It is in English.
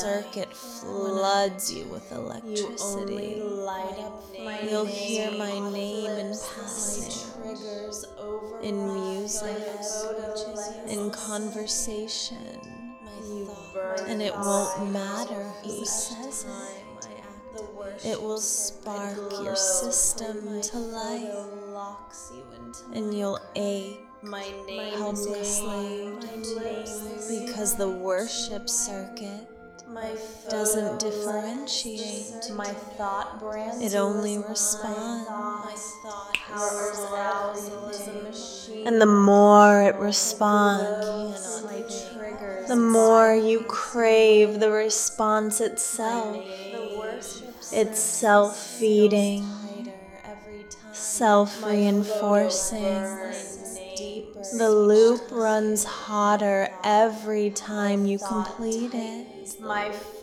circuit floods you with electricity. You'll hear my name in passing, in music, in conversation, and it won't matter who says it. It will spark your system to life, and you'll ache helplessly because the worship circuit doesn't differentiate. It only responds. And the more it responds, the more you crave the response itself. It's self-feeding, self-reinforcing. The loop runs hotter every time you complete it.